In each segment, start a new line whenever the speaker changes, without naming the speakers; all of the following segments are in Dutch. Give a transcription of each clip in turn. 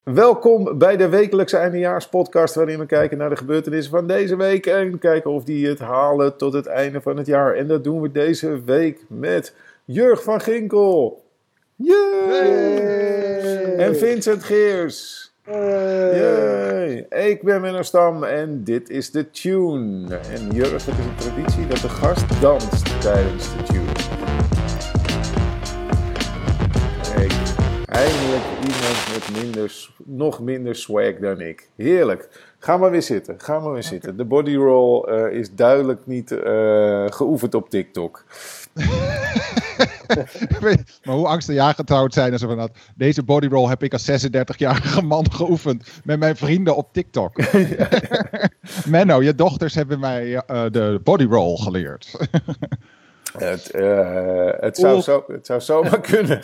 Welkom bij de wekelijkse eindejaarspodcast waarin we kijken naar de gebeurtenissen van deze week en kijken of die het halen tot het einde van het jaar. En dat doen we deze week met Jurg van Ginkel. Yay! En Vincent Geers. Yay! Ik ben Menno Stam en dit is de tune. En Jurg, het is een traditie dat de gast danst tijdens de tune. Eindelijk iemand met nog minder swag dan ik. Heerlijk. Ga maar weer zitten. De body roll is duidelijk niet geoefend op TikTok.
Maar hoe angstig getrouwd zijn en zo van dat. Deze bodyroll heb ik als 36-jarige man geoefend met mijn vrienden op TikTok. Menno, je dochters hebben mij de bodyroll geleerd.
Het zou zomaar kunnen.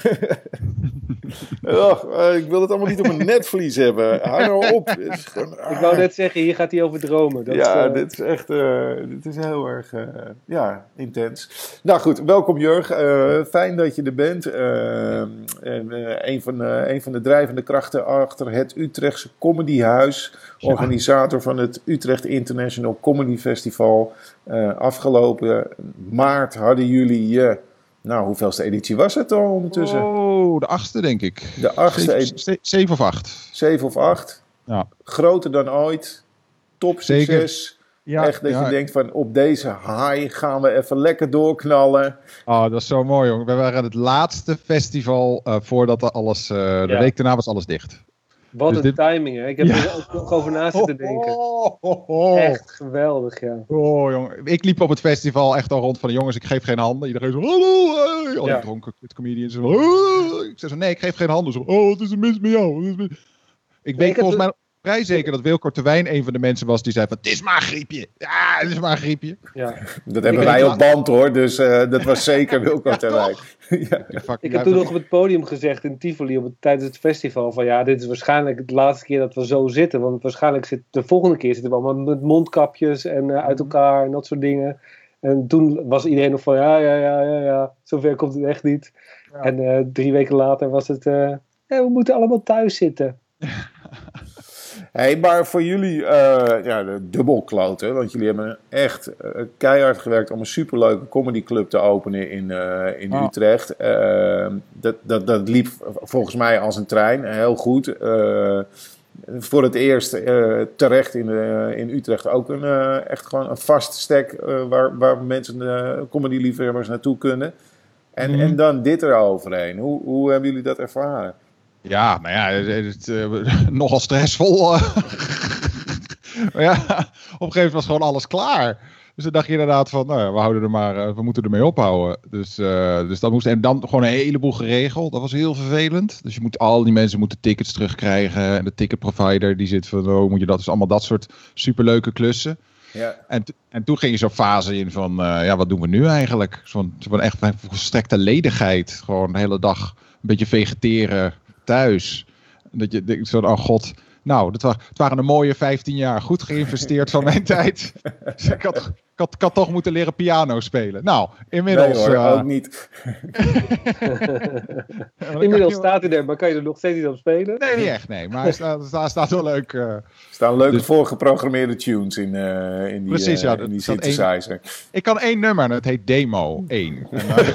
Ik wil het allemaal niet op een netvlies hebben. Hou nou op.
Ik wou net zeggen, hier gaat hij over dromen.
Dit is echt dit is heel erg intens. Nou goed, welkom Jurg. Fijn dat je er bent. Een van de drijvende krachten achter het Utrechtse Comedyhuis. Organisator van het Utrecht International Comedy Festival. Afgelopen maart hadden jullie... hoeveelste editie was het al ondertussen?
Oh, de 8e denk ik.
De 8e.
7 of 8.
7 of 8. Ja. Groter dan ooit. Top succes. Ja, echt dat je denkt van op deze high gaan we even lekker doorknallen.
Oh, dat is zo mooi, jongen. We waren het laatste festival voordat er alles... De week daarna was alles dicht.
Wat een timing, hè? Ik heb er ook nog over na zitten denken. Echt geweldig, ja.
Oh, jongen. Ik liep op het festival echt al rond van de jongens, ik geef geen handen. Iedereen zo, hallo, hey. Al die dronken comedians. Ik zei zo, nee, ik geef geen handen. Zo, wat is er mis met jou? Ik weet volgens mij vrij zeker dat Wilco Terwijn een van de mensen was die zei van, het is maar een griepje. Ja, het is maar een griepje.
Ja. Dat hebben wij op band hoor, dus dat was zeker Wilco Terwijn.
Ik heb toen nog op het podium gezegd in Tivoli tijdens het festival van dit is waarschijnlijk de laatste keer dat we zo zitten. Want waarschijnlijk de volgende keer zitten we allemaal met mondkapjes en uit elkaar en dat soort dingen. En toen was iedereen nog van ja, zover komt het echt niet. Ja. En 3 weken later was het, we moeten allemaal thuis zitten.
Hey, maar voor jullie dubbelkloten, want jullie hebben echt keihard gewerkt om een superleuke comedyclub te openen in Utrecht. Dat liep volgens mij als een trein, heel goed. Voor het eerst terecht in Utrecht ook echt gewoon een vast stek waar mensen, comedyliefhebbers naartoe kunnen. En dan dit eroverheen. Hoe hebben jullie dat ervaren?
Ja, nogal stressvol. Maar ja, op een gegeven moment was gewoon alles klaar. Dus dan dacht je inderdaad van, we moeten ermee ophouden. Dus dat moest. En dan gewoon een heleboel geregeld. Dat was heel vervelend. Dus al die mensen moeten tickets terugkrijgen. En de ticketprovider die zit van, moet je dat? Dus allemaal dat soort superleuke klussen. Ja. En toen ging je zo'n fase in van, wat doen we nu eigenlijk? Zo'n echt volstrekte ledigheid. Gewoon de hele dag een beetje vegeteren thuis. Dat je denkt zo, oh god, het waren een mooie 15 jaar. Goed geïnvesteerd van mijn tijd. Dus ik had toch moeten leren piano spelen. Nou, inmiddels...
Nee hoor, ook niet.
Inmiddels staat hij er, maar kan je er nog steeds niet op spelen?
Nee, niet echt, nee. Maar hij staat wel leuk.
Er staan leuke voorgeprogrammeerde tunes in die,
precies,
in die synthesizer.
Ik kan 1 nummer en het heet Demo 1.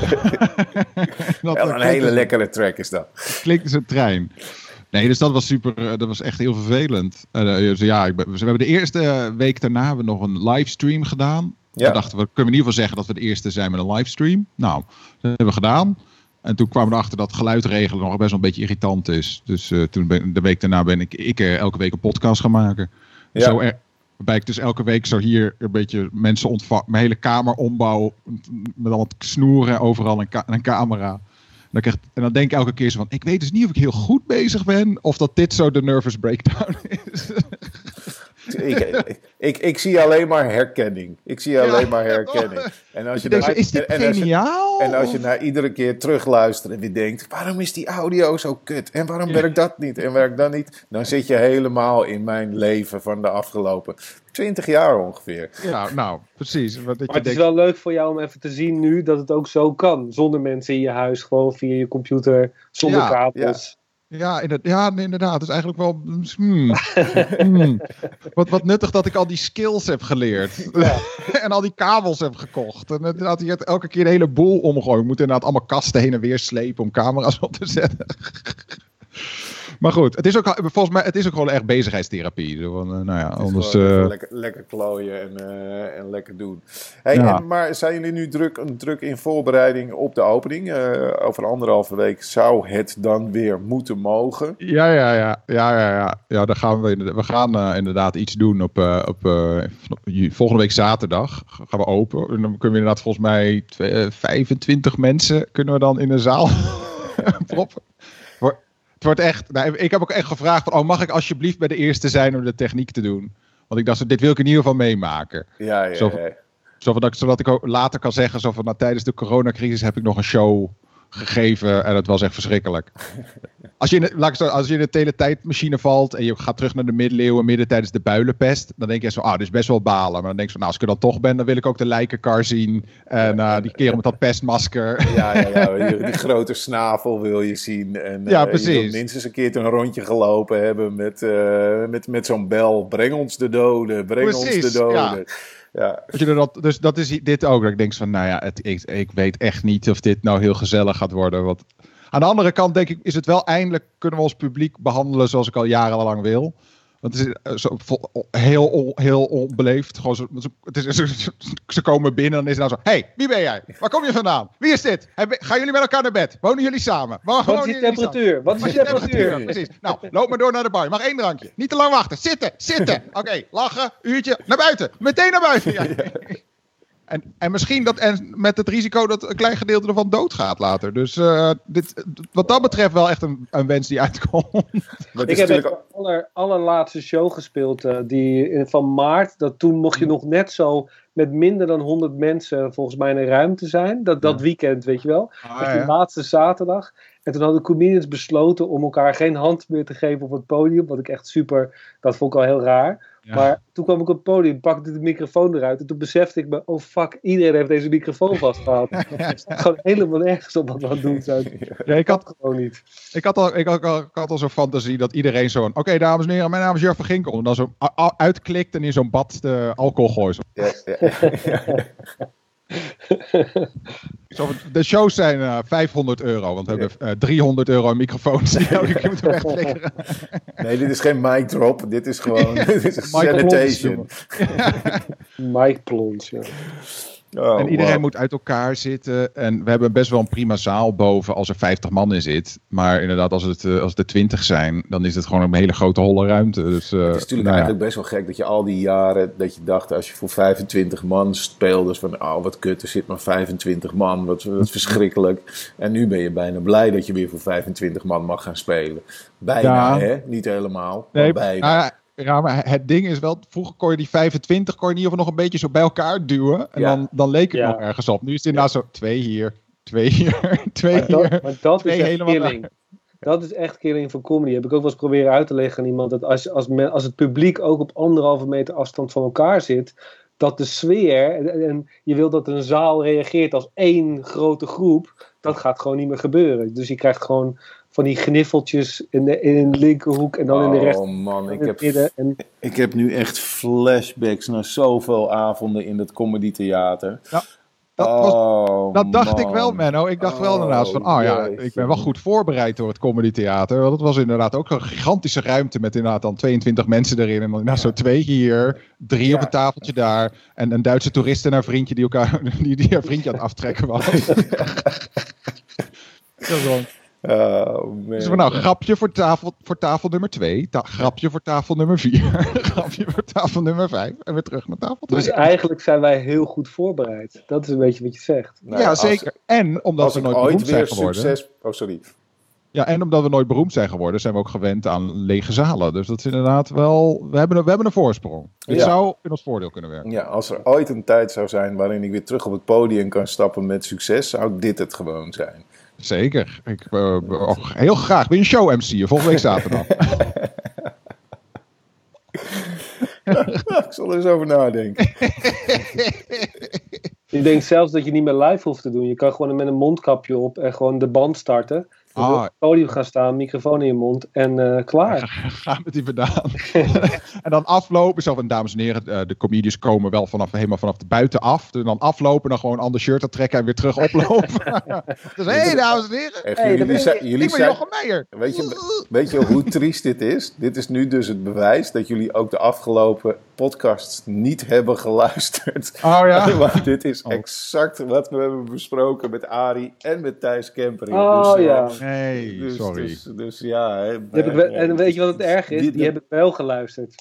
Wel een hele lekkere track is dat.
Klinkt als een trein. Nee, dus dat was super. Dat was echt heel vervelend. We hebben de eerste week daarna hebben we nog een livestream gedaan. Ja. We dachten, kunnen we in ieder geval zeggen dat we de eerste zijn met een livestream. Nou, dat hebben we gedaan. En toen kwamen we erachter dat geluid regelen nog best wel een beetje irritant is. Dus de week daarna ben ik elke week een podcast gaan maken. Ja. Waarbij ik dus elke week zo hier een beetje mensen ontvang. Mijn hele kamer ombouw. Met allemaal snoeren overal en een camera. En dan denk ik elke keer zo van, ik weet dus niet of ik heel goed bezig ben, of dat dit zo de nervous breakdown is.
Ik zie alleen maar herkenning. En als je
is dit geniaal?
En als je naar iedere keer terugluistert en weer denkt, waarom is die audio zo kut? En waarom werkt dat niet? En werkt dat niet? Dan zit je helemaal in mijn leven van de afgelopen 20 jaar ongeveer.
Ja, nou, precies.
Maar het is wel leuk voor jou om even te zien nu dat het ook zo kan. Zonder mensen in je huis, gewoon via je computer, zonder kabels.
Ja, inderdaad. Het is eigenlijk wel... Wat nuttig dat ik al die skills heb geleerd. Ja. En al die kabels heb gekocht. En dat hij elke keer de hele boel omgooien. Ik moet inderdaad allemaal kasten heen en weer slepen om camera's op te zetten. Maar goed, het is ook, volgens mij, het is ook gewoon echt bezigheidstherapie. Anders...
Lekker klooien en lekker doen. Hey, maar zijn jullie nu druk in voorbereiding op de opening? Over 1,5 week zou het dan weer moeten mogen.
Ja, daar gaan we gaan inderdaad iets doen op volgende week zaterdag. Gaan we open. En dan kunnen we inderdaad volgens mij 25 mensen kunnen we dan in de zaal proppen. Het wordt echt... Nou, ik heb ook echt gevraagd van... mag ik alsjeblieft bij de eerste zijn om de techniek te doen? Want ik dacht, dit wil ik in ieder geval meemaken.
Ja.
Zodat ik ook later kan zeggen... tijdens de coronacrisis heb ik nog een show gegeven... en het was echt verschrikkelijk. Als je in de teletijdmachine valt... en je gaat terug naar de middeleeuwen... midden tijdens de builenpest... dan denk je zo, dit is best wel balen. Maar dan denk je van, als ik er dan toch ben... dan wil ik ook de lijkenkar zien... en die kerel met dat pestmasker.
Ja, die grote snavel wil je zien. En,
precies.
Je wil minstens een keer een rondje gelopen hebben... met zo'n bel. Breng ons de doden, ons de doden. Ja.
Dus dat is dit ook. Dat ik denk van, ik weet echt niet of dit nou heel gezellig gaat worden. Want aan de andere kant denk ik, is het wel eindelijk... kunnen we ons publiek behandelen zoals ik al jarenlang wil. Want het is heel onbeleefd. Gewoon ze komen binnen en dan is het nou zo... Hey, wie ben jij? Waar kom je vandaan? Wie is dit? Gaan jullie met elkaar naar bed? Wonen jullie samen?
Wat is je temperatuur? Wat is je temperatuur?
Precies. Nou, loop maar door naar de bar. Je mag 1 drankje. Niet te lang wachten. Zitten. Oké, lachen, uurtje. Naar buiten. Meteen naar buiten. Ja. En misschien met het risico dat een klein gedeelte ervan doodgaat later. Dus wat dat betreft wel echt een wens die uitkomt.
Ik heb de allerlaatste show gespeeld van maart. Toen mocht je nog net zo met minder dan 100 mensen volgens mij in een ruimte zijn. Dat weekend, weet je wel. De laatste zaterdag. En toen hadden de comedians besloten om elkaar geen hand meer te geven op het podium. Wat ik echt dat vond ik al heel raar. Ja. Maar toen kwam ik op het podium, pakte de microfoon eruit. En toen besefte ik me, oh fuck, iedereen heeft deze microfoon vastgehaald. Het staat gewoon helemaal nergens op wat we aan het doen zijn.
Ja, ik had gewoon niet. Ik had al zo'n fantasie dat iedereen zo'n... Oké, dames en heren, mijn naam is Jurgen van Ginkel. En dan zo uitklikt en in zo'n bad de alcohol gooit. Ja. De shows zijn €500, want we hebben €300 microfoons die elke keer moeten wegflikkeren.
Nee, dit is geen mic drop, dit is gewoon dit is sanitation.
Mic plons, ja.
En iedereen moet uit elkaar zitten. En we hebben best wel een prima zaal boven als er 50 man in zit. Maar inderdaad, als er 20 zijn, dan is het gewoon een hele grote holle ruimte. Dus,
het is natuurlijk eigenlijk best wel gek dat je al die jaren, dat je dacht als je voor 25 man speelde, van wat kut, er zit maar 25 man, wat verschrikkelijk. En nu ben je bijna blij dat je weer voor 25 man mag gaan spelen. Bijna, hè? Niet helemaal, maar bijna.
Ja, maar het ding is wel, vroeger kon je die 25 kon je in ieder geval nog een beetje zo bij elkaar duwen. En dan leek het nog ergens op. Nu is het inderdaad zo 2 hier, 2 hier, 2 hier.
Maar dat is echt killing. Dat is echt killing van comedy. Heb ik ook wel eens proberen uit te leggen aan iemand. Dat als het publiek ook op 1,5 meter afstand van elkaar zit, dat de sfeer, en je wil dat een zaal reageert als 1 grote groep, dat gaat gewoon niet meer gebeuren. Dus je krijgt gewoon van die gniffeltjes in de linkerhoek en dan in de rechter.
Oh man, ik heb nu echt flashbacks naar zoveel avonden in dat comedytheater.
Ja, dat dacht ik wel, Menno. Ik dacht wel inderdaad van, ik ben wel goed voorbereid door het comedytheater. Want het was inderdaad ook een gigantische ruimte met inderdaad dan 22 mensen erin. En dan zo 2 hier, 3 op een tafeltje daar. En een Duitse toerist en haar vriendje die haar vriendje aan het aftrekken was. Dus grapje voor tafel nummer 2, grapje voor tafel nummer 4, grapje voor tafel nummer 5 en weer terug naar tafel 2.
Dus eigenlijk zijn wij heel goed voorbereid. Dat is een beetje wat je zegt.
Nou, ja, zeker. En omdat we nooit beroemd zijn geworden. Ja, en omdat we nooit beroemd zijn geworden, zijn we ook gewend aan lege zalen. Dus dat is inderdaad wel... We hebben een voorsprong. Dit zou in ons voordeel kunnen werken.
Ja, als er ooit een tijd zou zijn waarin ik weer terug op het podium kan stappen met succes, zou dit het gewoon zijn.
Zeker. Ik heel graag. Wil je een show MC'en volgende week zaterdag?
Ik zal er eens over nadenken.
Ik denk zelfs dat je niet meer live hoeft te doen. Je kan gewoon met een mondkapje op en gewoon de band starten. op het podium gaan staan, microfoon in je mond en klaar.
Ga met die vandaan. En dan aflopen. Zo van, dames en heren, de comedians komen wel helemaal vanaf de buitenaf. En dan aflopen, dan gewoon een ander shirt aan trekken en weer terug oplopen. Dus hé, dames en heren.
Echt,
Ik ben Jochem Meijer.
Weet je hoe triest dit is? Dit is nu dus het bewijs dat jullie ook de afgelopen podcasts niet hebben geluisterd.
Oh ja?
Want dit is exact wat we hebben besproken met Arie en met Thijs Kempering.
Oh
dus,
ja.
Nee, sorry.
Dus ja. Hè,
En weet je wat het erg is? Die hebben wel geluisterd.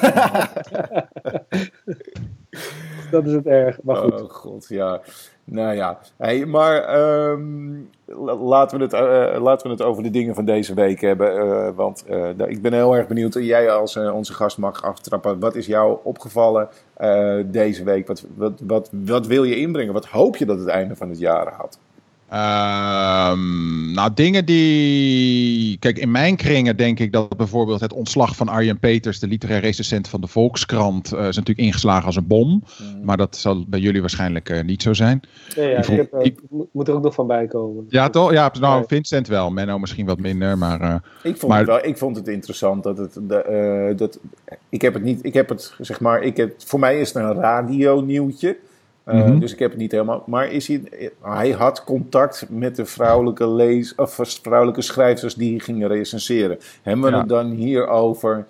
Dat is het erg, maar goed.
Oh god, ja. Nou ja. Hey, maar laten we het over de dingen van deze week hebben. Want ik ben heel erg benieuwd. Jij als onze gast mag aftrappen. Wat is jou opgevallen deze week? Wat wil je inbrengen? Wat hoop je dat het einde van het jaar had?
Nou, dingen die... Kijk, in mijn kringen denk ik dat bijvoorbeeld het ontslag van Arjen Peters, de literair recensent van de Volkskrant, is natuurlijk ingeslagen als een bom. Maar dat zal bij jullie waarschijnlijk niet zo zijn.
Ja, ik moet er ook nog van bij komen.
Ja, toch? Ja, nou, Vincent wel. Menno misschien wat minder, maar...
Ik vond het interessant dat ik heb het niet... voor mij is het een radionieuwtje. Dus ik heb het niet helemaal... Maar hij had contact met de vrouwelijke schrijvers die gingen recenseren. Hebben we het dan hier over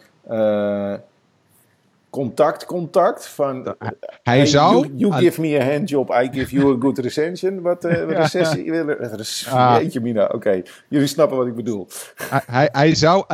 contact? Van,
hij zou...
You give me a handjob, I give you a good recension. Wat recessie... Jeetje mina, oké. Jullie snappen wat ik bedoel.
Hij zou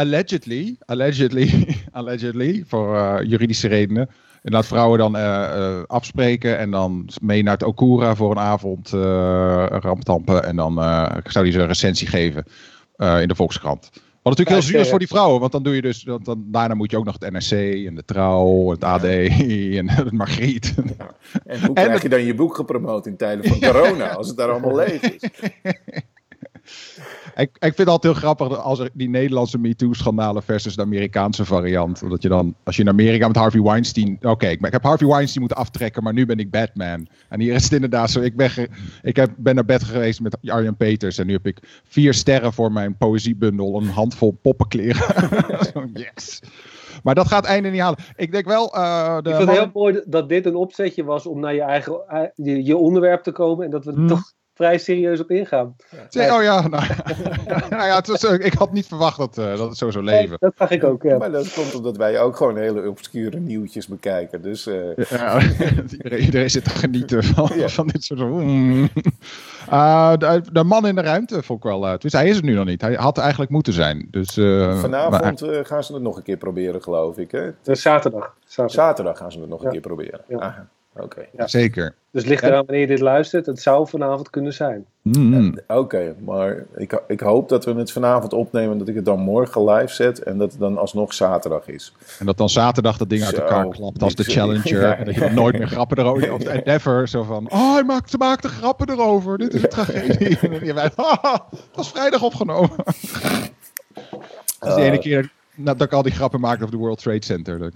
allegedly, voor juridische redenen, en laat vrouwen dan afspreken en dan mee naar het Okura voor een avond ramptampen. En dan zou hij ze een recensie geven in de Volkskrant. Wat natuurlijk heel zuur is voor die vrouwen, want dan doe je dus, daarna moet je ook nog het NRC en de Trouw, het AD en het Margriet.
Ja. En hoe krijg je dan je boek gepromoot in tijden van corona, als het daar allemaal leeg is?
Ik vind het altijd heel grappig als er die Nederlandse MeToo-schandalen versus de Amerikaanse variant. Omdat je dan, als je in Amerika met Harvey Weinstein... Oké, ik heb Harvey Weinstein moeten aftrekken, maar nu ben ik Batman. En hier is het inderdaad zo. Ik ben naar bed geweest met Arjen Peters. En nu heb ik 4 sterren voor mijn poëziebundel. Een handvol poppenkleer. Yes. Maar dat gaat het einde niet halen. Ik denk wel...
ik vind het heel mooi dat dit een opzetje was om naar je eigen je onderwerp te komen. En dat we toch vrij serieus op ingaan.
Ja. Oh ja, nou ja, ik had niet verwacht dat het zo zou leven.
Dat zag ik ook, ja.
Maar dat komt omdat wij ook gewoon hele obscure nieuwtjes bekijken. Dus,
iedereen zit te genieten van dit soort... de man in de ruimte vond ik wel... Dus hij is het nu nog niet. Hij had er eigenlijk moeten zijn. Dus,
vanavond gaan ze het nog een keer proberen, geloof ik. Hè?
Zaterdag.
Zaterdag gaan ze het nog een keer proberen. Ja. Oké.
Ja. Zeker.
Dus ligt eraan wanneer je dit luistert. Het zou vanavond kunnen zijn.
Oké, maar ik hoop dat we het vanavond opnemen. Dat ik het dan morgen live zet. En dat het dan alsnog zaterdag is.
En dat dan zaterdag dat ding uit elkaar klapt als de Challenger. En dat je dan nooit meer grappen erover... Of de Endeavour, zo van... ze maakte grappen erover. Dit is een tragedie. En je weet, dat was vrijdag opgenomen. Dat is de ene keer... dat ik al die grappen maakte over de World Trade Center. Nooit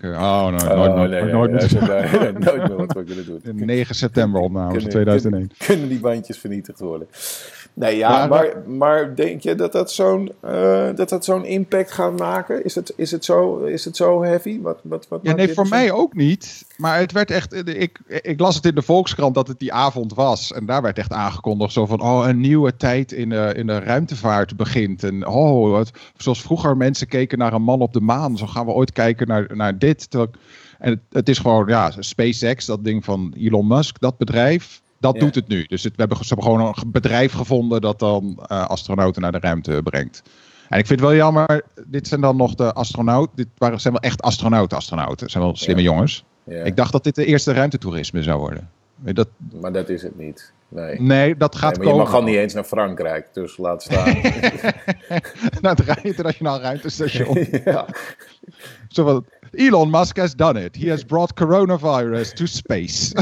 meer wat we kunnen doen.
9 september opname van 2001.
Kunnen die bandjes vernietigd worden? Nee, ja, maar denk je dat zo'n impact gaat maken? Is het zo heavy?
Voor mij ook niet. Maar het werd echt... Ik las het in de Volkskrant dat het die avond was. En daar werd echt aangekondigd zo van... een nieuwe tijd in de ruimtevaart begint. En zoals vroeger mensen keken naar een man op de maan. Zo gaan we ooit kijken naar dit. En het is gewoon, SpaceX, dat ding van Elon Musk, dat bedrijf... Dat doet het nu. Dus ze hebben gewoon een bedrijf gevonden dat dan astronauten naar de ruimte brengt. En ik vind het wel jammer, dit zijn dan nog de astronauten. Zijn wel echt astronauten. Het zijn wel slimme jongens. Ja. Ik dacht dat dit de eerste ruimtetoerisme zou worden.
Maar dat is het niet.
Nee, dat gaat komen.
Je mag al niet eens naar Frankrijk, dus laat staan.
Naar het internationaal ruimtestation. Ja. Zo van, Elon Musk has done it. He has brought coronavirus to space.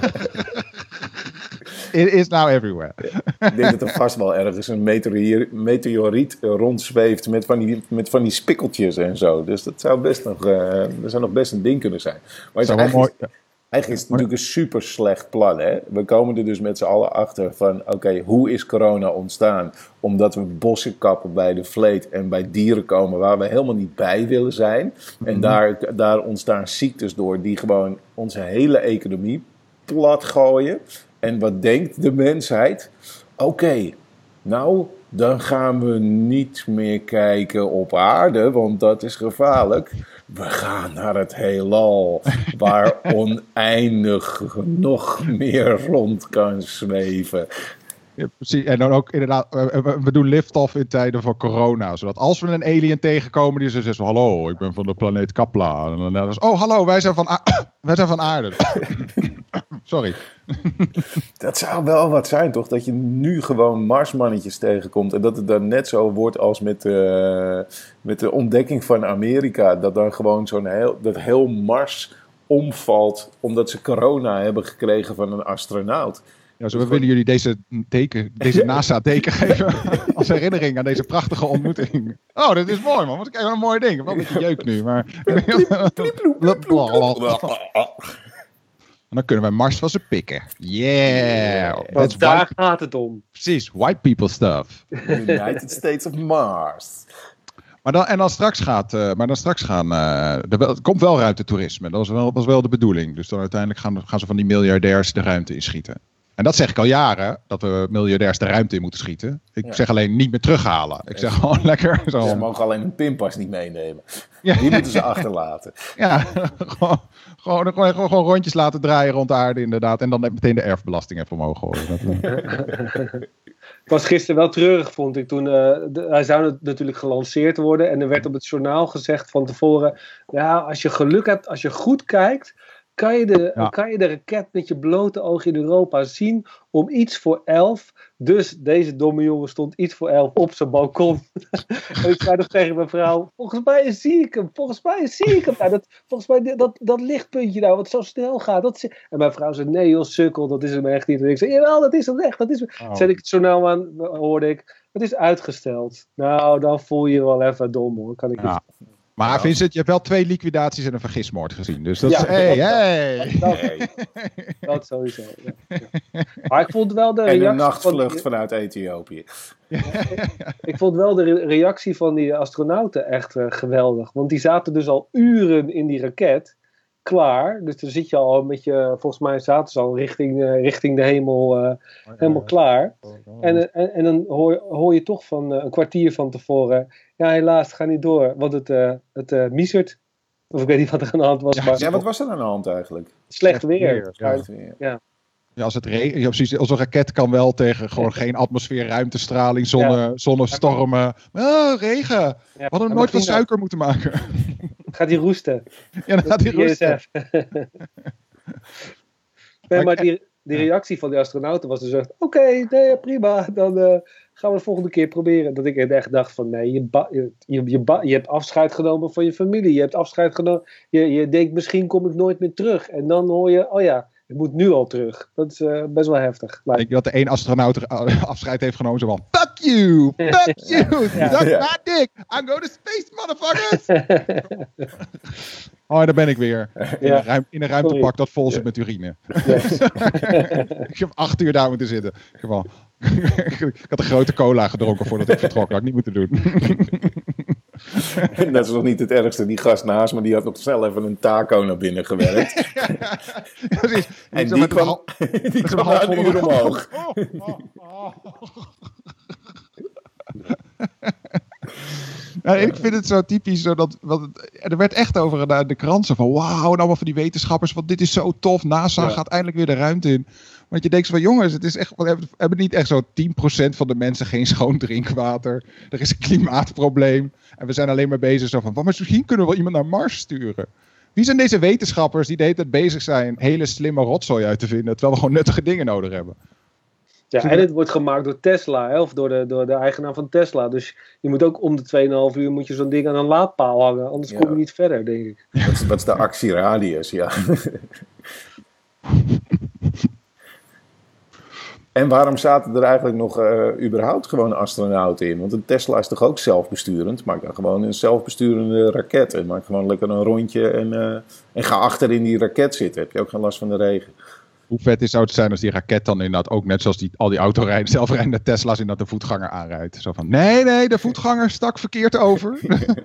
It is now everywhere.
Ik denk dat er vast wel ergens een meteoriet rondzweeft met van die spikkeltjes en zo. Dus dat zou best nog, nog best een ding kunnen zijn. Maar het Eigenlijk is het natuurlijk een super slecht plan. Hè? We komen er dus met z'n allen achter van... Oké, hoe is corona ontstaan? Omdat we bossen kappen bij de vleet en bij dieren komen... waar we helemaal niet bij willen zijn. En daar ontstaan ziektes door... die gewoon onze hele economie plat gooien. En wat denkt de mensheid? Oké, nou... Dan gaan we niet meer kijken op aarde, want dat is gevaarlijk. We gaan naar het heelal, waar oneindig nog meer rond kan zweven.
Ja, precies. En dan ook inderdaad, we doen lift-off in tijden van corona. Zodat als we een alien tegenkomen, die zegt van hallo, ik ben van de planeet Kapla. En dan is oh hallo, wij zijn van aarde. Sorry.
Dat zou wel wat zijn, toch? Dat je nu gewoon Marsmannetjes tegenkomt. En dat het dan net zo wordt als met de ontdekking van Amerika. Dat dan gewoon dat heel Mars omvalt. Omdat ze corona hebben gekregen van een astronaut.
Ja, zo willen jullie deze NASA-teken geven als herinnering aan deze prachtige ontmoeting. Oh, dit is mooi man, wat kijk, een mooi ding. Wel een beetje jeuk nu, maar... En dan kunnen wij Mars van ze pikken. Yeah!
Want daar gaat het om.
Precies, white people stuff.
United States of Mars.
Maar dan straks gaan... Er komt wel ruimtetoerisme. Dat was wel de bedoeling. Dus dan uiteindelijk gaan ze van die miljardairs de ruimte inschieten. En dat zeg ik al jaren, dat we miljardairs de ruimte in moeten schieten. Ik zeg alleen niet meer terughalen. Ik zeg gewoon lekker... Zo.
Ze mogen alleen een pinpas niet meenemen. Ja. Die moeten ze achterlaten.
Ja, gewoon rondjes laten draaien rond de aarde inderdaad. En dan meteen de erfbelasting even omhoog gooien.
Ik was gisteren wel treurig, vond ik, toen hij zou natuurlijk gelanceerd worden. En er werd op het journaal gezegd van tevoren... Ja, als je geluk hebt, als je goed kijkt... Kan je de raket met je blote oog in Europa zien om iets voor 11. Dus deze domme jongen stond iets voor 11 op zijn balkon. En ik zei nog tegen mijn vrouw, volgens mij zie ik hem. Nou, volgens mij dat lichtpuntje nou, wat zo snel gaat. En mijn vrouw zei, nee joh, sukkel, dat is hem echt niet. En ik zei, jawel, dat is hem echt. Zet ik het journaal aan, hoorde ik, het is uitgesteld. Nou, dan voel je je wel even dom hoor, kan ik niet.
Maar Vincent, je hebt wel 2 liquidaties en een vergismoord gezien. Dus dat is...
Dat sowieso. Ja. Maar ik vond wel de reactie...
En een nachtvlucht vanuit Ethiopië.
Ik vond wel de reactie van die astronauten echt geweldig. Want die zaten dus al uren in die raket. Klaar. Dus dan zit je al met je... Volgens mij zaten ze al richting de hemel helemaal klaar. En dan hoor je toch van een kwartier van tevoren... Ja, helaas, het gaat niet door. Want het miezert. Of ik weet niet wat er aan de hand was.
Ja, wat was er aan de hand eigenlijk?
Slecht weer. Ja.
Ja, als het precies, onze raket kan wel tegen gewoon geen atmosfeer, ruimtestraling, zonnestormen. Regen. We hadden nooit van suiker moeten maken.
Gaat hij roesten?
Ja, dan gaat hij roesten.
Nee, maar die reactie van die astronauten was dus echt... Oké, nee, prima. Dan gaan we de volgende keer proberen. Dat ik echt dacht van... Nee, je hebt afscheid genomen van je familie. Je hebt afscheid genomen... Je denkt, misschien kom ik nooit meer terug. En dan hoor je... Oh ja, ik moet nu al terug. Dat is best wel heftig.
Ik denk dat de één astronaut afscheid heeft genomen. Zo van... Fuck you! Fuck you! Suck my dick! I'm going to space, motherfuckers! Oh, daar ben ik weer. In een ruimtepak dat vol zit met urine. Yes. Ik heb 8 uur daar moeten zitten. Ik had een grote cola gedronken voordat ik vertrok. Dat had ik niet moeten doen.
Dat is nog niet het ergste. Die gast naast me, die had nog snel even een taco naar binnen gewerkt.
Precies.
En die kwam na een uur omhoog.
Ja, ik vind het zo typisch. Er werd echt over de kransen van... Wauw, nou maar voor die wetenschappers. Want dit is zo tof. NASA gaat eindelijk weer de ruimte in. Want je denkt van jongens, het is echt, we hebben niet echt zo 10% van de mensen geen schoon drinkwater. Er is een klimaatprobleem. En we zijn alleen maar bezig zo van... Maar misschien kunnen we wel iemand naar Mars sturen. Wie zijn deze wetenschappers die de hele tijd bezig zijn... hele slimme rotzooi uit te vinden... terwijl we gewoon nuttige dingen nodig hebben?
Ja, en het wordt gemaakt door Tesla, hè, of door de eigenaar van Tesla. Dus je moet ook om de 2,5 uur moet je zo'n ding aan een laadpaal hangen. Anders kom je niet verder, denk ik.
Dat is de actieradius, ja. En waarom zaten er eigenlijk nog überhaupt gewoon astronauten in? Want een Tesla is toch ook zelfbesturend? Maak dan gewoon een zelfbesturende raket. En maak gewoon lekker een rondje en ga achter in die raket zitten. Heb je ook geen last van de regen.
Hoe vet zou het zijn als die raket dan inderdaad ook net zoals al die zelfrijdende Tesla's inderdaad de voetganger aanrijdt. Zo van, nee, de voetganger stak verkeerd over.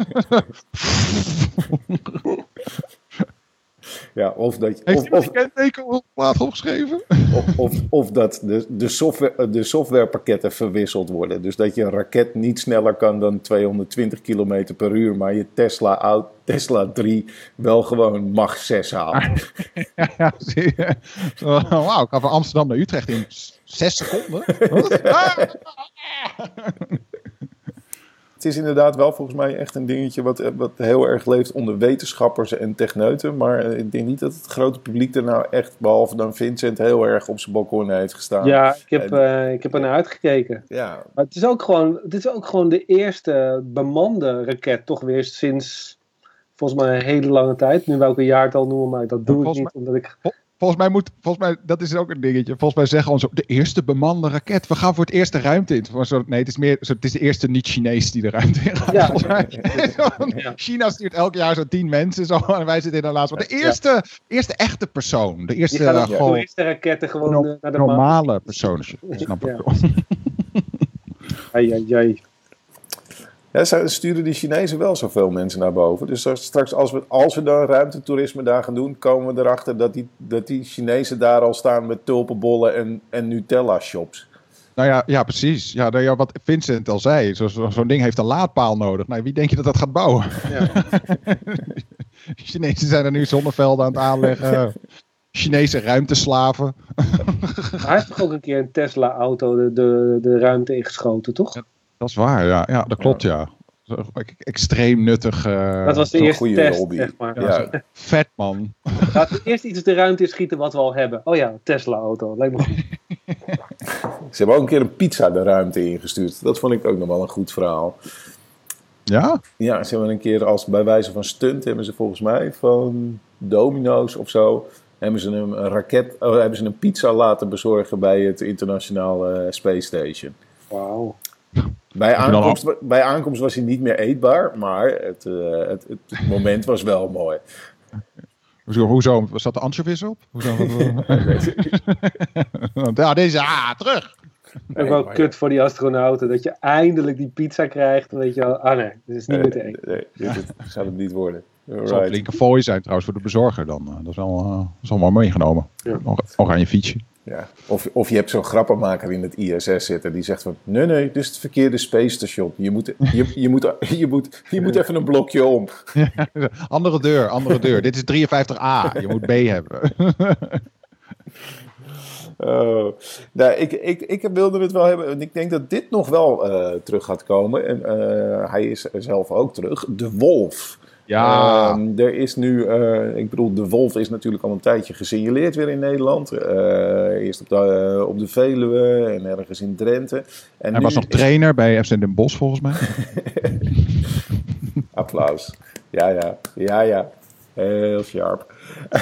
Ja, of dat,
heeft iemand die kenteken op plaat opgeschreven?
Of dat de softwarepakketten verwisseld worden. Dus dat je een raket niet sneller kan dan 220 km per uur, maar je Tesla 3 wel gewoon Mach 6 haalt.
Ja, zie je. Wauw, ik ga van Amsterdam naar Utrecht in 6 seconden.
Het is inderdaad wel volgens mij echt een dingetje wat heel erg leeft onder wetenschappers en techneuten. Maar ik denk niet dat het grote publiek er nou echt, behalve dan Vincent, heel erg op zijn balkon heeft gestaan.
Ja, ik heb er naar uitgekeken.
Ja.
Maar het is ook gewoon de eerste bemande raket, toch weer sinds volgens mij een hele lange tijd. Nu wil ik een jaartal noemen, maar dat doe ik niet, omdat ik...
Volgens mij, dat is ook een dingetje. Volgens mij zeggen we de eerste bemande raket. We gaan voor het eerste ruimte in. Nee, het is de eerste niet-Chinees die de ruimte in gaat. Ja.
China
stuurt elk jaar zo 10 mensen. Zo, en wij zitten in de laatste. Maar de eerste echte persoon. De
eerste raketten gewoon naar de
normale persoon. Snap ik wel.
Ai.
Ja, sturen die Chinezen wel zoveel mensen naar boven. Dus straks als we dan ruimtetoerisme daar gaan doen, komen we erachter dat die Chinezen daar al staan met tulpenbollen en Nutella-shops.
Nou ja, precies. Ja, wat Vincent al zei, zo'n ding heeft een laadpaal nodig. Nou, wie denk je dat gaat bouwen? Ja. Chinezen zijn er nu zonnevelden aan het aanleggen. Chinese ruimteslaven.
Hij heeft toch ook een keer een Tesla-auto de ruimte ingeschoten, toch?
Ja. Dat is waar, ja, dat klopt, ja. Extreem nuttig.
Dat was de eerste test,
hobby.
zeg maar.
Ja. Vet, man.
Laten we eerst iets de ruimte in schieten wat we al hebben. Oh ja, Tesla-auto. Lijkt me goed.
Ze hebben ook een keer een pizza de ruimte ingestuurd. Dat vond ik ook nog wel een goed verhaal.
Ja?
Ja, ze hebben een keer bij wijze van stunt, hebben ze volgens mij van Domino's of zo, hebben ze een pizza laten bezorgen bij het internationale Space Station.
Wauw.
Bij aankomst was hij niet meer eetbaar, maar het moment was wel mooi.
Hoezo? Zat de anchovies op? Ja, deze, terug!
En wel kut voor die astronauten, dat je eindelijk die pizza krijgt. Weet je wel, nee, dit is niet meer te eten.
Nee, dit gaat het niet worden.
Het zal een linker fooi zijn trouwens voor de bezorger dan. Dat is allemaal meegenomen. Ja. Ook aan je fietsje.
Ja. Of je hebt zo'n grappenmaker in het ISS zitten die zegt van nee, dit is het verkeerde space station. Je moet even een blokje om.
Ja, andere deur. Dit is 53A. Je moet B hebben.
Nou, ik wilde het wel hebben. En ik denk dat dit nog wel terug gaat komen. En hij is zelf ook terug. De Wolf.
Ja.
Er is nu, ik bedoel, de Wolf is natuurlijk al een tijdje gesignaleerd weer in Nederland. Eerst op de Veluwe en ergens in Drenthe. En
hij was nog trainer bij FC Den Bosch volgens mij.
Applaus. Ja. Heel sharp.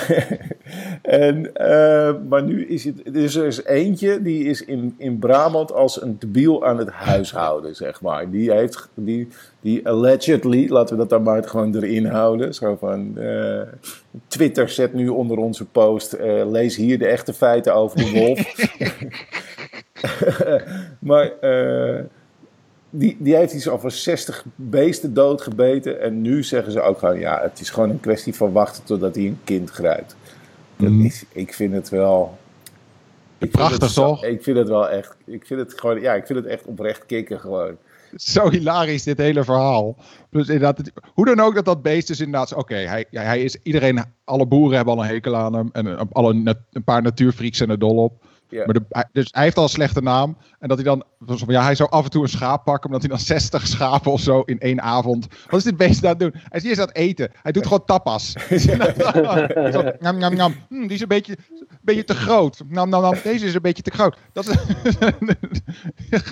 Maar nu is het. Er is eentje die is in Brabant als een debiel aan het huishouden, zeg maar. Die allegedly, laten we dat dan maar gewoon erin houden. Zo van. Twitter zet nu onder onze post. Lees hier de echte feiten over de Wolf. Maar. Die heeft iets over 60 beesten doodgebeten. En nu zeggen ze ook gewoon, ja, het is gewoon een kwestie van wachten totdat hij een kind grijpt. Ik vind het wel...
Prachtig, toch?
Ik vind het wel echt... Ik vind het echt oprecht kicken gewoon.
Zo hilarisch, dit hele verhaal. Dus inderdaad, hoe dan ook dat beest is inderdaad... Oké, hij is... Alle boeren hebben al een hekel aan hem. En een paar natuurfreaks zijn er dol op. Yeah. Dus hij heeft al een slechte naam. En dat hij dan... Ja, hij zou af en toe een schaap pakken. Omdat hij dan 60 schapen of zo in één avond... Wat is dit beest aan het doen? Hij is eerst aan het eten. Hij doet gewoon tapas. Zo, nam. Die is een beetje te groot. Nam. Deze is een beetje te groot. Dat is...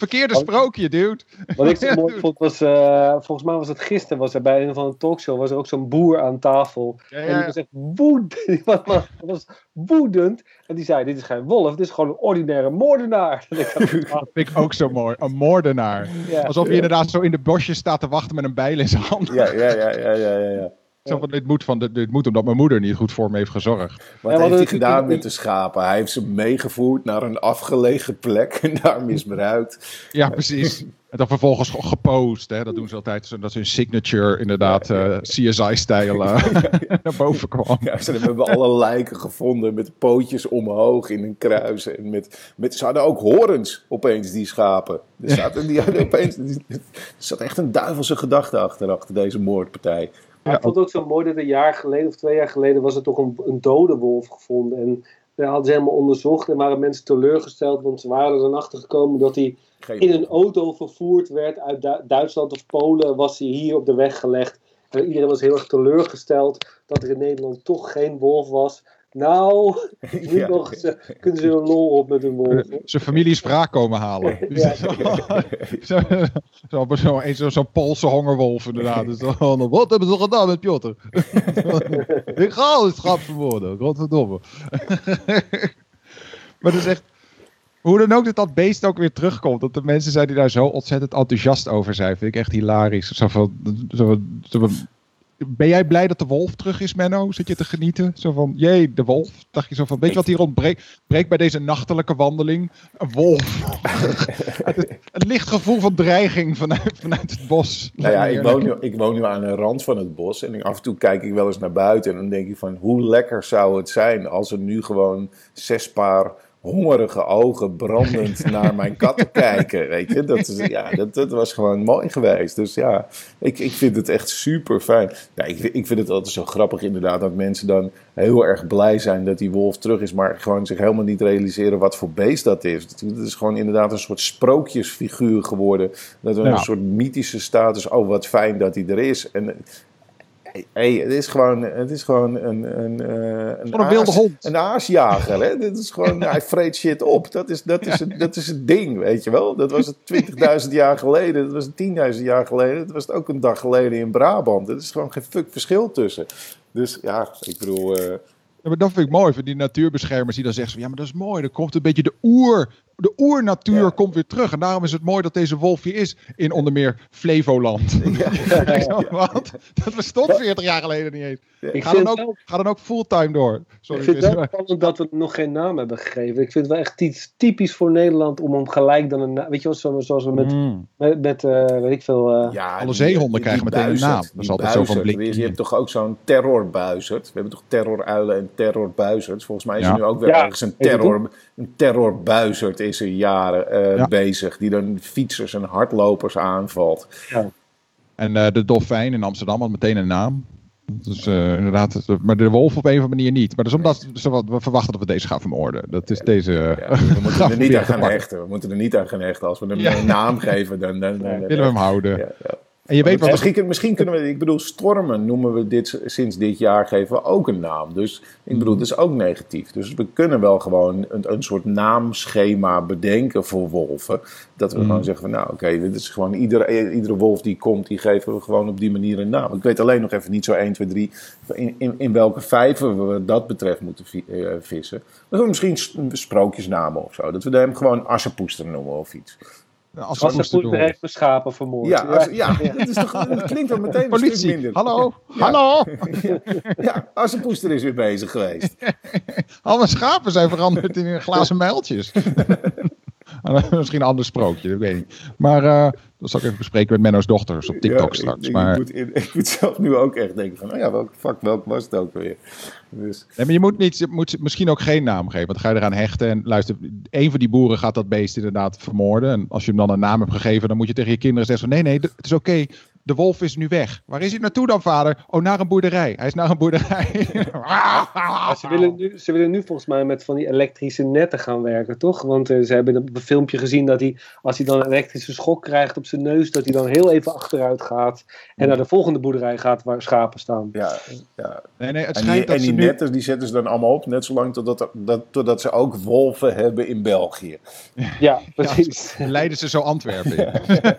Verkeerde sprookje, dude.
Wat ik zo mooi vond was, volgens mij was het gisteren, was er bij een van de talkshow, was er ook zo'n boer aan tafel. Ja. En die was echt was woedend. En die zei, dit is geen wolf, dit is gewoon een ordinaire moordenaar. Dat
vind ik ook zo mooi, een moordenaar. Ja. Alsof je inderdaad zo in de bosjes staat te wachten met een bijl in zijn hand.
Ja.
Zo van, dit moet omdat mijn moeder niet goed voor me heeft gezorgd.
Wat heeft hij gedaan met de schapen? Hij heeft ze meegevoerd naar een afgelegen plek en daar misbruikt.
Ja, precies. En dan vervolgens gepost. Hè? Dat doen ze altijd. Dat is hun signature, inderdaad, CSI-stijl naar boven kwam.
Ja, ze hebben alle lijken gevonden met pootjes omhoog in een kruis. En ze hadden ook horens opeens, die schapen. Er zat echt een duivelse gedachte achter deze moordpartij.
Ja, ik vond het ook zo mooi dat een jaar geleden of 2 jaar geleden was er toch een dode wolf gevonden. En dat hadden ze helemaal onderzocht en waren mensen teleurgesteld, want ze waren er dan achter gekomen dat hij in een auto vervoerd werd uit Duitsland of Polen, was hij hier op de weg gelegd. En iedereen was heel erg teleurgesteld dat er in Nederland toch geen wolf was. Nou, nu kunnen ze een lol op met hun wolf.
Zijn familie is wraak komen halen. Zo'n Poolse hongerwolf inderdaad. Dus wat hebben ze gedaan met Piotr? Ik ga het schap vermoorden. Godverdomme. Maar het is echt... Hoe dan ook dat beest ook weer terugkomt. Dat de mensen zijn die daar zo ontzettend enthousiast over zijn. Vind ik echt hilarisch. Ben jij blij dat de wolf terug is, Menno? Zit je te genieten? Zo van, jee, de wolf. Dacht je zo van, weet je wat hier ontbreekt? Breekt bij deze nachtelijke wandeling? Een wolf. Een licht gevoel van dreiging vanuit het bos.
Nou ja, ik woon nu aan de rand van het bos. En af en toe kijk ik wel eens naar buiten. En dan denk ik van, hoe lekker zou het zijn als er nu gewoon 6 paar hongerige ogen brandend naar mijn katten kijken, weet je. Dat was gewoon mooi geweest. Dus ja, ik vind het echt super fijn. Ja, ik vind het altijd zo grappig inderdaad dat mensen dan heel erg blij zijn dat die wolf terug is, maar gewoon zich helemaal niet realiseren wat voor beest dat is. Het is gewoon inderdaad een soort sprookjesfiguur geworden. Dat we een soort mythische status, oh wat fijn dat hij er is. En het is gewoon
een wilde hond.
Een aasjager. Hè? Dit is gewoon, hij vreet shit op. Dat is het ding, weet je wel. Dat was het 20.000 jaar geleden. Dat was het 10.000 jaar geleden. Dat was het ook een dag geleden in Brabant. Er is gewoon geen fuck verschil tussen. Dus ja, ik bedoel...
Ja, maar dat vind ik mooi, van die natuurbeschermers die dan zeggen, ja, maar dat is mooi, er komt een beetje de oernatuur komt weer terug. En daarom is het mooi dat deze wolf hier is in onder meer Flevoland. Wat? Dat bestond 40 jaar geleden niet eens. Ga dan ook fulltime door.
Sorry, ik vind het wel spannend dat we nog geen naam hebben gegeven. Ik vind het wel echt iets typisch voor Nederland om hem gelijk dan een naam... Weet je wel, zoals we met weet ik veel...
alle zeehonden krijgen meteen een naam. Dat is altijd zo van blik.
Je hebt toch ook zo'n terrorbuizerd. We hebben toch terroruilen en terrorbuizerds. Volgens mij is er nu ook weer ergens een terrorbuizerd is er jaren bezig. Die dan fietsers en hardlopers aanvalt. Ja.
En de dolfijn in Amsterdam had meteen een naam. Dus inderdaad, maar de wolf op een of andere manier niet. Maar dat is omdat we verwachten dat we deze gaan vermoorden. Dat is deze...
we moeten er niet aan gaan hechten. We moeten er niet aan gaan hechten. Als we hem een naam geven, dan
willen we hem houden. Ja.
En je weet wat misschien kunnen we, ik bedoel, stormen noemen we dit sinds dit jaar, geven we ook een naam. Dus ik bedoel, dat is ook negatief. Dus we kunnen wel gewoon een soort naamschema bedenken voor wolven. Dat we gewoon zeggen van, nou oké, dit is gewoon iedere wolf die komt, die geven we gewoon op die manier een naam. Ik weet alleen nog even niet zo 1, 2, 3 in welke vijver we dat betreft moeten vissen. Dan we misschien sprookjesnamen of zo. Dat we hem gewoon Assepoester noemen of iets.
Assepoester heeft mijn schapen vermoord.
Dat klinkt dan meteen
politie.
Een stuk minder.
Hallo? Hallo?
Ja, Assepoester is weer bezig geweest.
Al mijn schapen zijn veranderd in glazen muiltjes. Misschien een ander sprookje, dat weet ik niet. Maar dat zal ik even bespreken met Menno's dochters op TikTok straks.
Ik moet zelf nu ook echt denken van, welk was het ook weer? Dus.
Nee, maar je moet misschien ook geen naam geven, want dan ga je eraan hechten. En luister, een van die boeren gaat dat beest inderdaad vermoorden. En als je hem dan een naam hebt gegeven, dan moet je tegen je kinderen zeggen, nee, het is oké. de wolf is nu weg. Waar is hij naartoe dan, vader? Oh, naar een boerderij. Hij is naar een boerderij.
Ze willen nu volgens mij met van die elektrische netten gaan werken, toch? Want ze hebben een filmpje gezien dat hij, als hij dan een elektrische schok krijgt op zijn neus, dat hij dan heel even achteruit gaat en naar de volgende boerderij gaat waar schapen staan.
Ja.
Nee, het schijnt
en die netten die zetten ze dan allemaal op, net zolang totdat ze ook wolven hebben in België.
Ja, precies.
Ja, leiden ze zo Antwerpen in.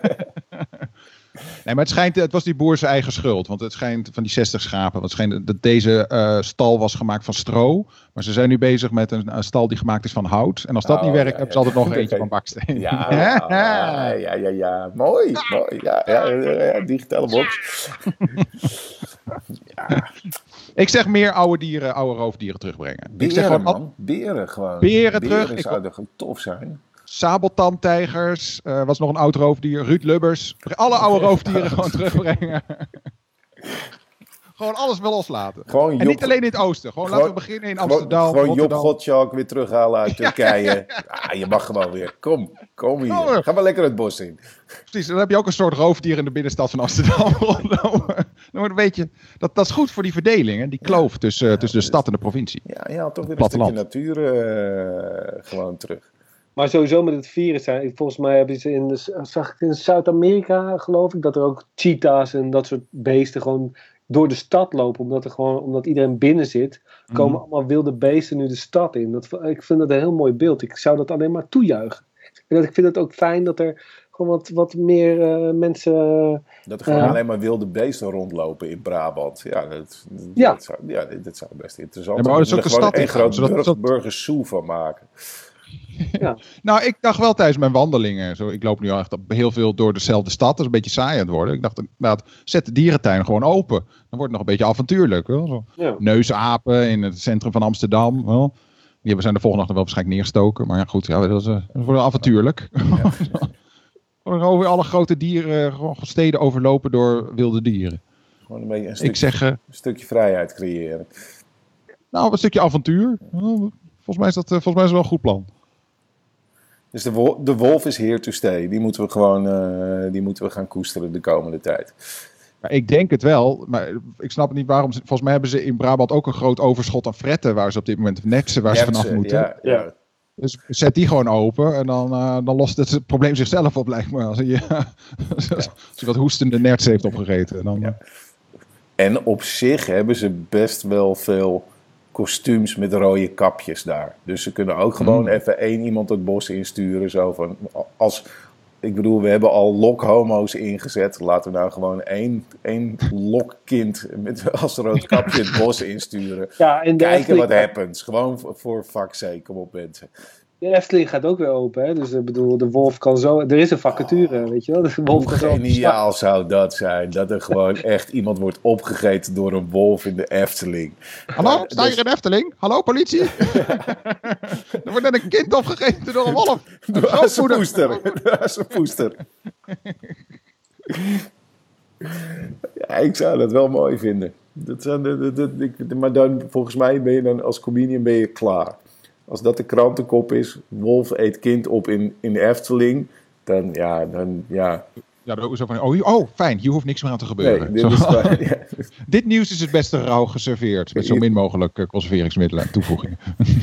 Nee, maar het was die boer zijn eigen schuld. Want het schijnt van die 60 schapen. Want het schijnt dat deze stal was gemaakt van stro. Maar ze zijn nu bezig met een stal die gemaakt is van hout. En als dat niet werkt, hebben ze altijd nog eentje van baksteen.
Ja. Mooi. Ja, digitale box.
Ja. Ik zeg meer oude roofdieren terugbrengen.
Beren,
ik zeg gewoon,
man. Beren gewoon.
Beren
zouden tof zijn.
Sabeltandtijgers, was nog een oud roofdier, Ruud Lubbers. Alle oude roofdieren gewoon terugbrengen. Gewoon alles wel loslaten. En niet alleen in het oosten. Laten we beginnen in Amsterdam.
Gewoon Job Gottschalk weer terughalen uit Turkije. Je mag gewoon weer. Kom hier. Ga maar lekker het bos in.
Precies, dan heb je ook een soort roofdier in de binnenstad van Amsterdam. Dan weet je, dat is goed voor die verdeling. Hè? Die kloof tussen de stad en de provincie.
Ja, je haalt toch weer een stukje natuur gewoon terug.
Maar sowieso met het virus zijn. Volgens mij hebben ze zag ik in Zuid-Amerika, geloof ik, dat er ook cheetahs en dat soort beesten gewoon door de stad lopen. Omdat iedereen binnen zit, komen allemaal wilde beesten nu de stad in. Ik vind dat een heel mooi beeld. Ik zou dat alleen maar toejuichen. En ik vind het ook fijn dat er gewoon wat meer mensen...
Dat er gewoon alleen maar wilde beesten rondlopen in Brabant. Dat zou best interessant zijn.
Maar er gewoon
een groot burgerzoo van maken.
Ja. Nou, ik dacht wel tijdens mijn wandelingen, ik loop nu al echt heel veel door dezelfde stad, dat is een beetje saai aan het worden. Ik dacht inderdaad, zet de dierentuin gewoon open. Dan wordt het nog een beetje avontuurlijk. Wel. Zo. Neusapen in het centrum van Amsterdam. Wel. Die zijn de volgende nacht wel waarschijnlijk neergestoken. Maar ja, goed, dat wordt avontuurlijk. Ja. Over alle grote dieren, gewoon steden overlopen door wilde dieren.
Gewoon een beetje een stukje vrijheid creëren.
Nou, een stukje avontuur. Volgens mij is dat wel een goed plan.
Dus de wolf is here to stay. Die moeten we gaan koesteren de komende tijd.
Ja, ik denk het wel, maar ik snap niet waarom. Volgens mij hebben ze in Brabant ook een groot overschot aan fretten waar ze op dit moment nepsen waar ze vanaf moeten.
Ja.
Dus zet die gewoon open en dan lost het probleem zichzelf op, lijkt me. Als je wat hoestende nerts heeft opgegeten. Dan,
En op zich hebben ze best wel veel kostuums met rode kapjes daar. Dus ze kunnen ook gewoon even 1 iemand het bos insturen. Zo van, ik bedoel, we hebben al lokhomo's ingezet. Laten we nou gewoon één lokkind als rood kapje het bos insturen. Ja, en kijken wat happens. Gewoon voor fuck's sake. Kom op, mensen.
De Efteling gaat ook weer open, hè? Dus ik bedoel, de wolf kan zo... Er is een vacature, weet je wel? De wolf
Hoe geniaal zou dat zijn? Dat er gewoon echt iemand wordt opgegeten door een wolf in de Efteling.
Hallo, sta je in de Efteling? Hallo, politie? Er wordt net een kind opgegeten door een wolf.
Door zijn poester. Ja, ik zou dat wel mooi vinden. Maar dan, volgens mij ben je dan als comedian klaar. Als dat de krantenkop is, wolf eet kind op in de Efteling, dan ja.
Ja, dan zo van, oh, fijn, hier hoeft niks meer aan te gebeuren.
Nee,
dit nieuws is het beste rauw geserveerd, met zo min mogelijk conserveringsmiddelen en toevoegingen.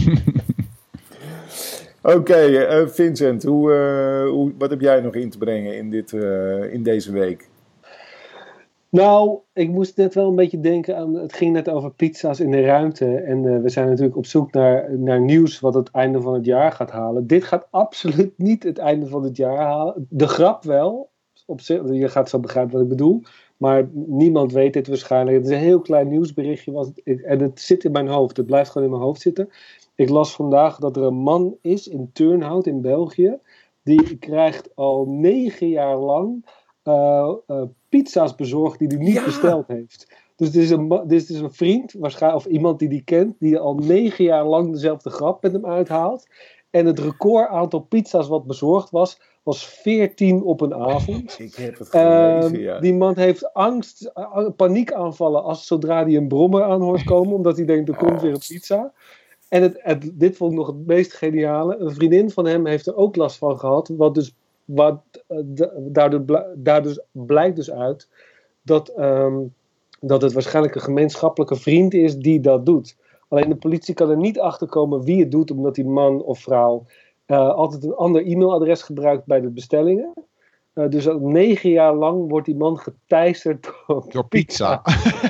Oké, Vincent, wat heb jij nog in te brengen in deze week?
Nou, ik moest net wel een beetje denken aan... Het ging net over pizza's in de ruimte. En we zijn natuurlijk op zoek naar nieuws wat het einde van het jaar gaat halen. Dit gaat absoluut niet het einde van het jaar halen. De grap wel. Je gaat zo begrijpen wat ik bedoel. Maar niemand weet dit waarschijnlijk. Het is een heel klein nieuwsberichtje. En het zit in mijn hoofd. Het blijft gewoon in mijn hoofd zitten. Ik las vandaag dat er een man is in Turnhout in België. Die krijgt al 9 jaar lang... pizza's bezorgd die hij niet besteld heeft. Dus dit is een vriend, waarschijnlijk, of iemand die kent, die al 9 jaar lang dezelfde grap met hem uithaalt. En het record aantal pizza's wat bezorgd was 14 op een avond.
Ik heb het gelezen, ja.
Die man heeft angst, paniekaanvallen zodra hij een brommer aan hoort komen, omdat hij denkt, er komt weer een pizza. En dit vond ik nog het meest geniale. Een vriendin van hem heeft er ook last van gehad, daar blijkt dus uit dat het waarschijnlijk een gemeenschappelijke vriend is die dat doet. Alleen de politie kan er niet achter komen wie het doet, omdat die man of vrouw altijd een ander e-mailadres gebruikt bij de bestellingen. Dus al 9 jaar lang wordt die man geteisterd
door pizza.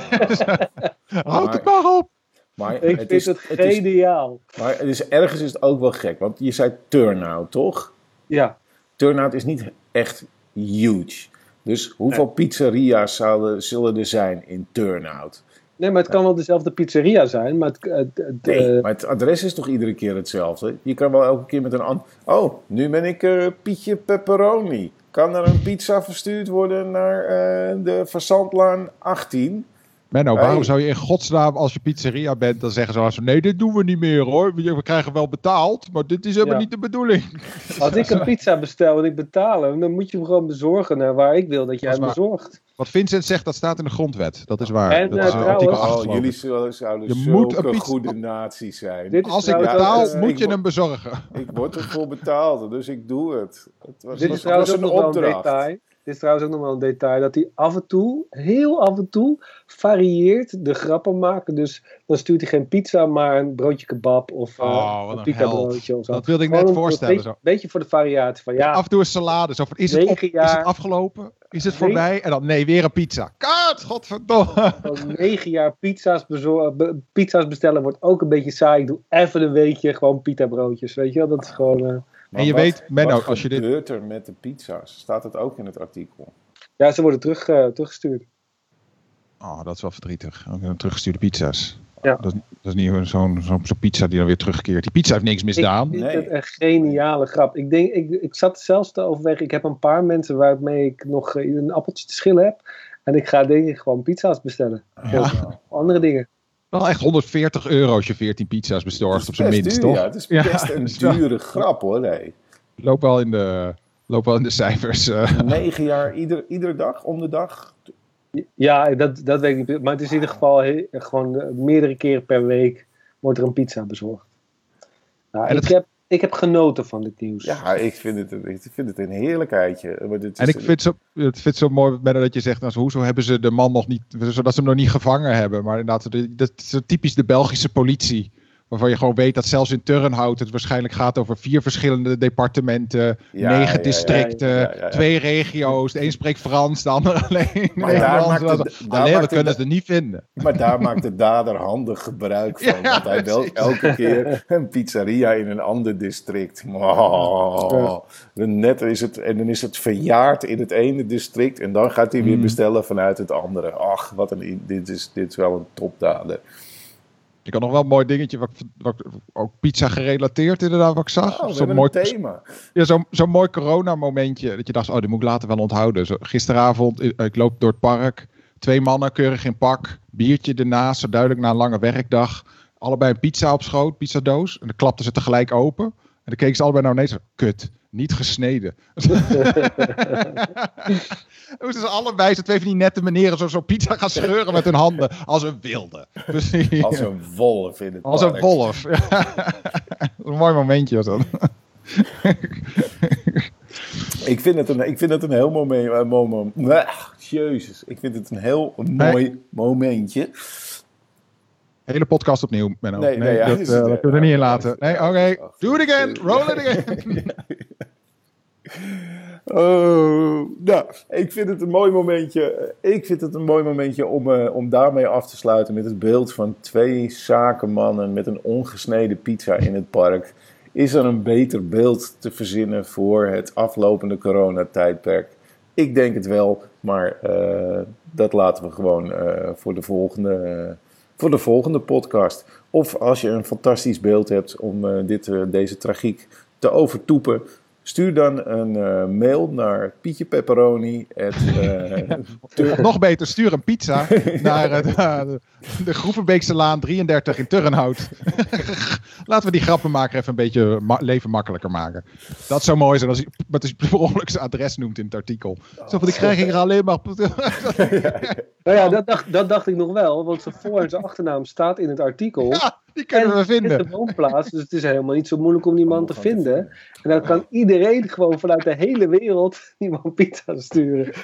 Houd het maar op!
Maar ik vind het geniaal.
Maar ergens is het ook wel gek, want je zei turnout, toch?
Ja.
Turnout is niet echt huge. Dus hoeveel pizzeria's zullen er zijn in turnout?
Nee, maar het kan wel dezelfde pizzeria zijn. Maar
maar het adres is toch iedere keer hetzelfde? Je kan wel elke keer met een nu ben ik Pietje Pepperoni. Kan er een pizza verstuurd worden naar de Verzandlaan 18?
Menno, waarom zou je in godsnaam, als je pizzeria bent, dan zeggen ze, nee, dit doen we niet meer hoor. We krijgen wel betaald, maar dit is helemaal niet de bedoeling.
Als ik een pizza bestel en ik betaal hem, dan moet je hem gewoon bezorgen naar waar ik wil dat jij hem bezorgt.
Wat Vincent zegt, dat staat in de grondwet. Dat is waar.
En
dat is
trouwens,
jullie zouden zulke goede natie zijn.
Als ik betaal, moet je hem bezorgen.
Ik word ervoor betaald, dus ik doe het.
Dit is trouwens ook nog wel een detail. Dit is trouwens ook nog wel een detail, dat hij af en toe, heel af en toe, varieert de grappen maken. Dus dan stuurt hij geen pizza, maar een broodje kebab of een pita broodje of zo.
Dat wilde ik net voorstellen.
Een beetje voor de variatie van
af en toe een salade. Zo van, is het afgelopen? Is het voorbij? En dan nee, weer een pizza. Kaart, godverdomme.
9 jaar pizza's bestellen wordt ook een beetje saai. Ik doe even een weekje gewoon pita broodjes. Weet je wel, dat is gewoon...
En je weet, Menno,
als je dit... Wat gebeurt er met de pizza's? Staat het ook in het artikel?
Ja, ze worden teruggestuurd.
Oh, dat is wel verdrietig. Teruggestuurde pizza's.
Ja.
Dat is niet zo'n pizza die dan weer terugkeert. Die pizza heeft niks misdaan.
Ik vind het een geniale grap. Ik zat zelfs te overwegen. Ik heb een paar mensen waarmee ik nog een appeltje te schillen heb. En ik ga denk ik gewoon pizza's bestellen. Of andere dingen.
Wel echt €140 als je 14 pizza's bezorgt op zijn minst, toch?
Ja, het is best een dure grap hoor. Nee.
Loop wel in de cijfers.
9 jaar iedere dag, om de dag?
Ja, dat weet ik niet. Maar het is in ieder geval gewoon meerdere keren per week wordt er een pizza bezorgd. Nou, ik heb genoten van dit nieuws.
Ja, ik vind het een heerlijkheidje.
En ik vind het zo mooi dat je zegt, nou, hoezo hebben ze de man nog niet, zodat ze hem nog niet gevangen hebben. Maar inderdaad, dat is typisch de Belgische politie. Waarvan je gewoon weet dat zelfs in Turnhout het waarschijnlijk gaat over 4 verschillende departementen, 9 districten, 2 regio's. De een spreekt Frans, de ander alleen.
Maar
we kunnen ze niet vinden.
Maar daar maakt de dader handig gebruik van. Want hij belt elke keer een pizzeria in een ander district. Net dan is het verjaard in het ene district en dan gaat hij weer bestellen vanuit het andere. Ach, dit is wel een topdader.
Ik had nog wel een mooi dingetje, wat ook pizza gerelateerd inderdaad, wat ik zag.
Zo'n mooi thema.
Ja, zo'n mooi corona-momentje. Dat je dacht, dit moet ik later wel onthouden. Gisteravond, ik loop door het park. 2 mannen, keurig in pak. Biertje ernaast, zo duidelijk na een lange werkdag. Allebei een pizza op schoot, pizzadoos. En dan klapten ze tegelijk open. En dan keken ze allebei naar beneden. Kut, niet gesneden. Dan moesten ze allebei, zo 2 van die nette meneren, zo'n pizza gaan scheuren met hun handen. Als een wilde.
Als een wolf in het park.
Als een wolf. Een mooi momentje was dat.
Ik vind het een heel moment. Jezus, ik vind het een heel mooi momentje.
Hele podcast opnieuw, Menno. Dat kunnen we er niet in laten. Nee, oké. Do it again. Roll it again.
Ik vind het een mooi momentje om daarmee af te sluiten met het beeld van 2 zakenmannen met een ongesneden pizza in het park. Is er een beter beeld te verzinnen voor het aflopende coronatijdperk? Ik denk het wel, maar dat laten we gewoon voor de volgende podcast. Of als je een fantastisch beeld hebt om deze tragiek te overtoepen, stuur dan een mail naar Pietje Pepperoni.
Nog beter, stuur een pizza naar de Groevenbeekse Laan 33 in Turnhout. Laten we die grappenmaker even een beetje leven makkelijker maken. Dat zou mooi zijn als hij per ongeluk zijn adres noemt in het artikel. Zo van, ik krijg hier alleen maar...
Nou ja, dat dacht ik nog wel, want zijn voor- en zijn achternaam staat in het artikel. Ja.
Die kunnen we vinden.
Het is een woonplaats, dus het is helemaal niet zo moeilijk om die man te vinden. En dan kan iedereen gewoon vanuit de hele wereld die man pizza sturen.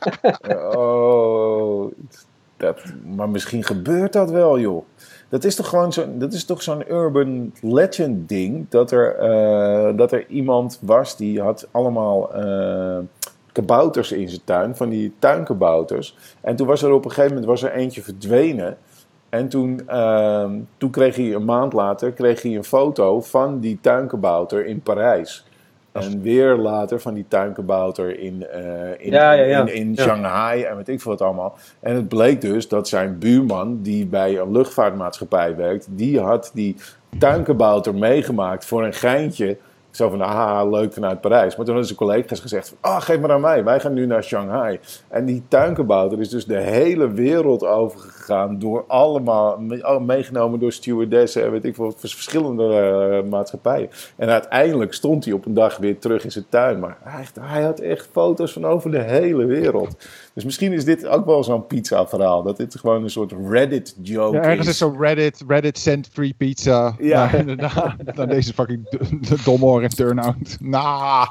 Oh, maar misschien gebeurt dat wel, joh. Dat is toch gewoon zo'n urban legend ding. Dat er iemand was die had allemaal kabouters in zijn tuin. Van die tuinkabouters. En toen was er op een gegeven moment eentje verdwenen. En toen kreeg hij een maand later een foto van die tuinkabouter in Parijs. En weer later van die tuinkabouter in Shanghai en weet ik veel wat allemaal. En het bleek dus dat zijn buurman, die bij een luchtvaartmaatschappij werkt, die had die tuinkabouter meegemaakt voor een geintje. Zo van, leuk vanuit Parijs. Maar toen hadden zijn collega's gezegd van, geef maar aan mij. Wij gaan nu naar Shanghai. En die tuinkabouter is dus de hele wereld overgegaan. Door allemaal, meegenomen door stewardessen en weet ik veel, verschillende maatschappijen. En uiteindelijk stond hij op een dag weer terug in zijn tuin. Maar hij had echt foto's van over de hele wereld. Dus misschien is dit ook wel zo'n pizza-verhaal. Dat dit gewoon een soort Reddit-joke is.
Ergens is zo'n Reddit sent free pizza.
Ja.
Maar inderdaad, dan deze fucking domme en turnout. Ja.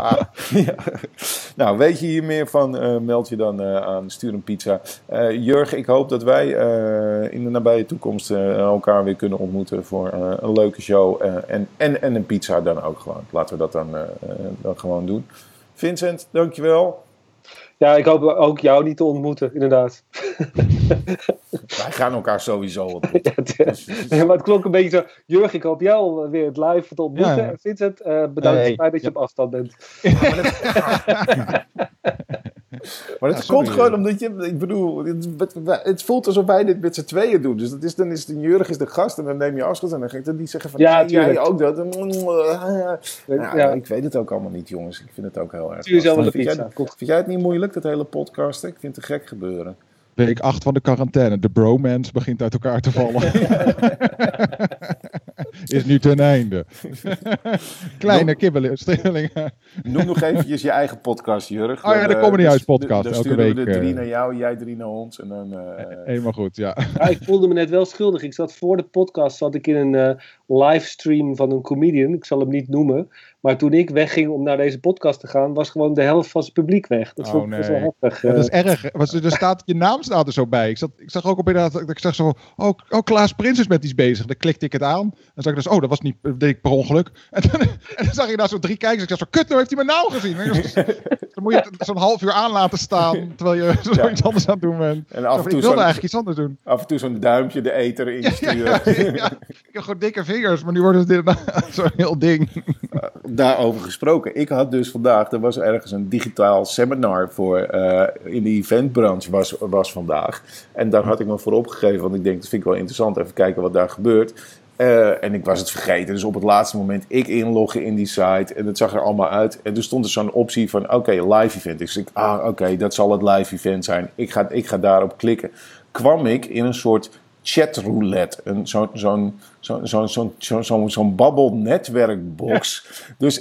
Nou, weet je hier meer van, meld je dan aan Stuur een Pizza. Jurg, ik hoop dat wij in de nabije toekomst elkaar weer kunnen ontmoeten voor een leuke show. En een pizza dan ook gewoon. Laten we dat dan gewoon doen. Vincent, dankjewel.
Ja, ik hoop ook jou niet te ontmoeten, inderdaad.
Wij gaan elkaar sowieso ontmoeten.
Maar het klonk een beetje zo. Jurg, ik hoop jou weer het live te ontmoeten. Ja. Vincent, bedankt voor het feit dat je op afstand bent.
Maar dat komt gewoon omdat je... Ik bedoel, het voelt alsof wij dit met z'n tweeën doen. Dus dan is Jurg is de gast en dan neem je afscheid. En dan ga ik dan niet zeggen van... Ja, jij ook dat. Ik weet het ook allemaal niet, jongens. Ik vind het ook heel erg... Vind jij het niet moeilijk, dat hele podcasten? Ik vind het te gek gebeuren.
Week 8 van de quarantaine. De bromance begint uit elkaar te vallen. Is nu ten einde. Kleine kibbelingen.
Noem nog eventjes je eigen podcast, Jurg.
De Comedy House podcast.
Dan
elke week.
We de 3 naar jou, jij 3 naar ons. En dan,
helemaal goed, ja.
Ik voelde me net wel schuldig. Ik zat voor de podcast in een livestream van een comedian. Ik zal hem niet noemen. Maar toen ik wegging om naar deze podcast te gaan, was gewoon de helft van zijn publiek weg. Dat vond ik wel heftig.
Dat is erg. Je naam staat er zo bij. Ik zag ook op inderdaad, ik zag zo, Klaas Prins is met iets bezig. Dan klikte ik het aan. En zag ik dus, dat was niet, dat deed ik per ongeluk. En dan zag je daar zo 3 kijkers. Ik dacht zo, kut, nou heeft hij mijn naam gezien. Dan moet je het zo'n half uur aan laten staan, terwijl je iets anders aan het doen bent.
En af en toe
ik wilde eigenlijk iets anders doen.
Af en toe zo'n duimpje de ether insturen.
Ja. Ik heb gewoon dikke vingers, maar nu wordt het inderdaad zo'n heel ding.
Daarover gesproken. Ik had dus vandaag, er was ergens een digitaal seminar voor in de eventbranche was vandaag. En daar had ik me voor opgegeven, want ik denk, dat vind ik wel interessant. Even kijken wat daar gebeurt. En ik was het vergeten. Dus op het laatste moment ik inloggen in die site. En het zag er allemaal uit. En toen stond er zo'n optie van, live event. Dus ik dat zal het live event zijn. Ik ga daarop klikken. Kwam ik in een soort chatroulette. Zo'n babbelnetwerkbox. Dus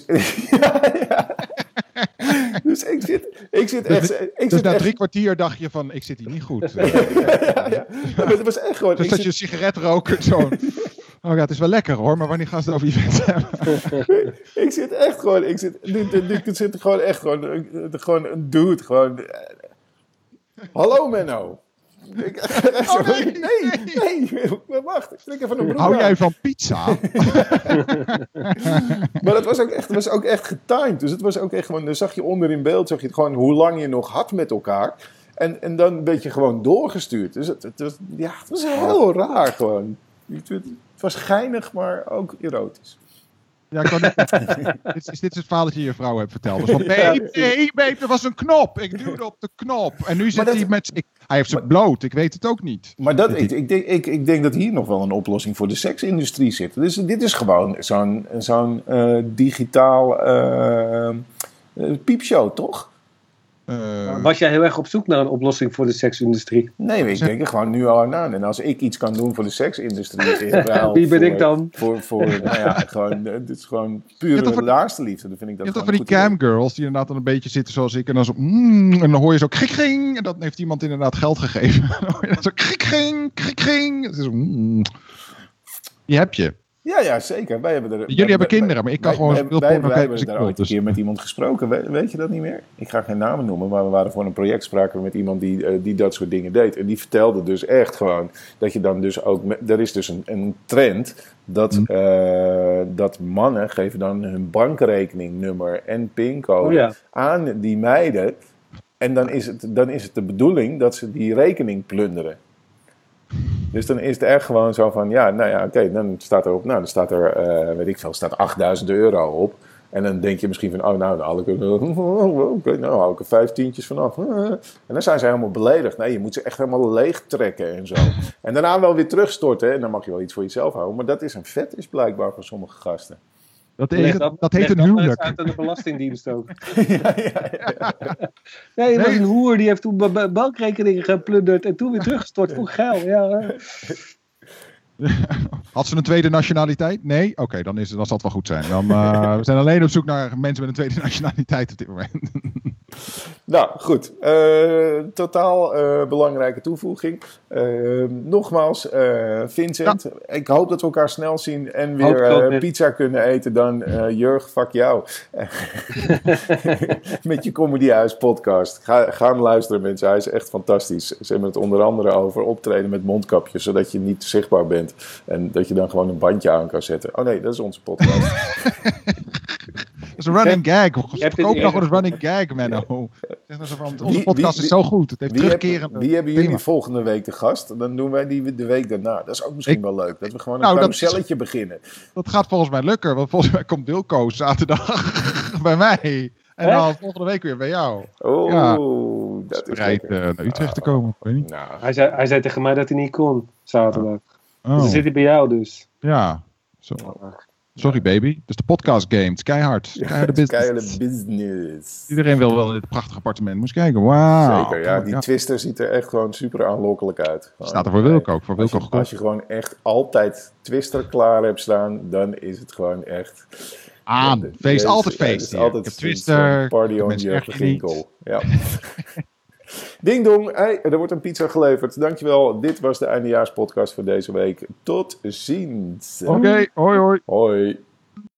Dus ik zit echt...
Dus na 3 kwartier dacht je van, ik zit hier niet goed.
Maar het was echt gewoon...
Dus dat je een sigaret rookt, zo... het is wel lekker hoor, maar wanneer gaan ze het over event hebben?
Ik zit echt gewoon... Dit zit gewoon echt gewoon een dude, gewoon... Hallo Menno. Nee, wacht. Ik trek even een broek
Hou jij van pizza?
Maar dat was ook echt getimed. Dus het was ook echt gewoon... Dan zag je onder in beeld, zag je gewoon hoe lang je nog had met elkaar. En dan werd je gewoon doorgestuurd. Dus het was heel raar gewoon. Het was geinig, maar ook erotisch.
Ja, dit is het verhaal dat je je vrouw hebt verteld. Dus van, babe, er was een knop. Ik duwde op de knop. En nu zit hij met... Hij heeft ze bloot, ik weet het ook niet.
Maar ik denk dat hier nog wel een oplossing voor de seksindustrie zit. Dus dit is gewoon zo'n digitaal piepshow, toch?
Was jij heel erg op zoek naar een oplossing voor de seksindustrie?
Nee, ik denk er gewoon nu al aan. En als ik iets kan doen voor de seksindustrie...
Wie ben ik dan?
Dit is gewoon pure laarste liefde. Dan vind ik dat
je hebt toch van die camgirls die inderdaad dan een beetje zitten zoals ik. En dan zo... en dan hoor je zo krik-ging. En dan heeft iemand inderdaad geld gegeven. Dan hoor je dan zo krik-ging. Het is Die heb je.
Ja, zeker.
Jullie hebben kinderen, maar ik kan gewoon veel porno kijken.
Wij hebben daar ooit een keer met iemand gesproken. Weet je dat niet meer? Ik ga geen namen noemen, maar we waren voor een project spraken met iemand die dat soort dingen deed. En die vertelde dus echt gewoon dat je dan dus ook... Er is dus een trend dat mannen geven dan hun bankrekeningnummer en pincode aan die meiden. En dan is het de bedoeling dat ze die rekening plunderen. Dus dan is het echt gewoon zo van, oké, dan staat erop, dan staat er, weet ik veel, staat €8.000 op. En dan denk je misschien van, dan haal ik hou ik er 5 tientjes vanaf. En dan zijn ze helemaal beledigd. Nee, je moet ze echt helemaal leeg trekken en zo. En daarna wel weer terugstorten. En dan mag je wel iets voor jezelf houden. Maar dat is een fetish blijkbaar voor sommige gasten.
Dat heet een huwelijk.
Uit aan de Belastingdienst ook. Nee, was een hoer die heeft toen bankrekeningen geplunderd en toen weer teruggestort voor geld. Ja.
Had ze een tweede nationaliteit? Nee? Oké, dan zal het wel goed zijn. We zijn alleen op zoek naar mensen met een tweede nationaliteit op dit moment.
Nou, goed. Totaal belangrijke toevoeging. Nogmaals, Vincent, ik hoop dat we elkaar snel zien en weer pizza kunnen eten dan Jurg, fuck jou. Met je Comedy Huis podcast. Ga hem luisteren, mensen. Hij is echt fantastisch. Ze hebben het onder andere over optreden met mondkapjes, zodat je niet zichtbaar bent. En dat je dan gewoon een bandje aan kan zetten. Oh nee, dat is onze podcast.
Dat is een running gag. Verkoop nog een running gag, Menno. Onze podcast is zo goed. Het heeft terugkerend.
Wie hebben jullie volgende week te gast? Dan doen wij die de week daarna. Dat is ook misschien wel leuk. Dat we gewoon een carouselletje beginnen.
Dat gaat volgens mij lukken. Want volgens mij komt Wilco zaterdag bij mij. En dan volgende week weer bij jou.
Dat is
bereid naar Utrecht te komen. Weet niet.
Nou, hij zei tegen mij dat hij niet kon zaterdag. Dus dan zit hij bij jou dus.
Ja. Sorry baby. Dat is de podcast game. Het is keihard.
Keiharde business.
Iedereen wil wel in dit prachtige appartement. Moest kijken. Wauw.
Zeker, die Twister ziet er echt gewoon super aanlokkelijk uit.
Staat er voor Wilco ook.
Als je gewoon echt altijd Twister klaar hebt staan, dan is het gewoon echt...
Feest, altijd feest.
Altijd
ik heb Twister.
Party on your ginkel. Ja. Ding dong, er wordt een pizza geleverd. Dankjewel, dit was de eindejaarspodcast voor deze week. Tot ziens.
Oké, hoi hoi.
Hoi.